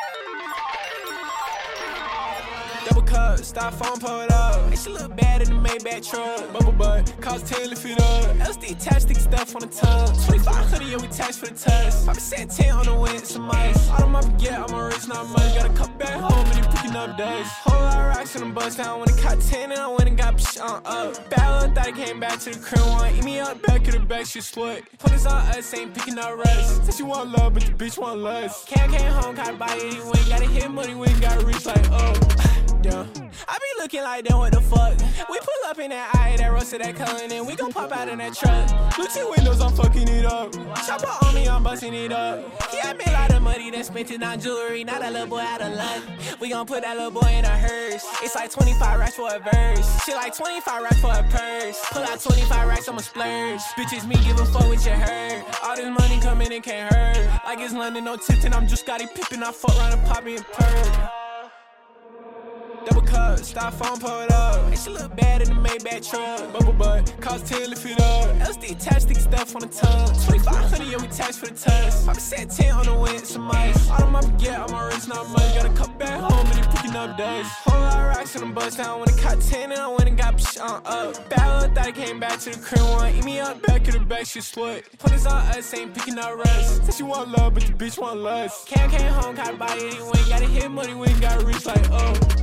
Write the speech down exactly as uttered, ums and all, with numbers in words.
Double cup, styrofoam, pull it up. Make she look bad in the Maybach truck. Bubble butt, cost ten, lift it up. L S D attached, stick stuff on the tub. twenty-five hundred, yeah, we tax for the test. Papa said ten on the wind, some ice. All of my forget, I'm a rich, not much. Got a couple back home, and they picking up days. Whole lot of rocks in the bus down. When it caught ten, and I went and got psh on up. Bad little thought I came back to the crib one. Eat me up, back of the back, she slut. Put us on us, ain't picking up rest. Said she want love, but the bitch want less. Cam came home, gotta buy it anyway. Gotta hit money, we ain't gotta reach like, oh. Yeah. I be looking like them, what the fuck? We pull up in that eye, that roasted that Cullen, and we gon' pop out in that truck. Lucy windows, I'm fucking it up. Chopper on me, I'm busting it up. He had me a lot of money, then spent it on jewelry. Now that little boy out of luck. We gon' put that little boy in a hearse. It's like twenty-five racks for a verse. Shit like twenty-five racks for a purse. Pull out twenty-five racks, I'ma splurge. Bitches, me give a fuck what you heard. All this money coming in can't hurt. Like it's London, no Tipton, I'm just Scottie Pippen. I fuck around and pop me and purr. Double cup, styrofoam, pull it up. Make she look bad in the Maybach truck. Bubble butt, cost ten, lift it up. L S D attached, stick stuff on the tub. twenty-five hundred, yeah, we tax for the test. Papa said ten on the wind, some ice. All of my forget, I'm a rich, not much. Got a couple back home, and they picking up days. Whole lot of rocks in the bus down. When it caught ten, and I went and got psh on up. Bad little thought I came back to the crib one. Eat me up, back of the back, she slut. Put us on us, ain't picking up rest. Said she want love, but the bitch want less. Cam came home, gotta buy it anyway. Gotta hit money, we ain't gotta reach like, oh.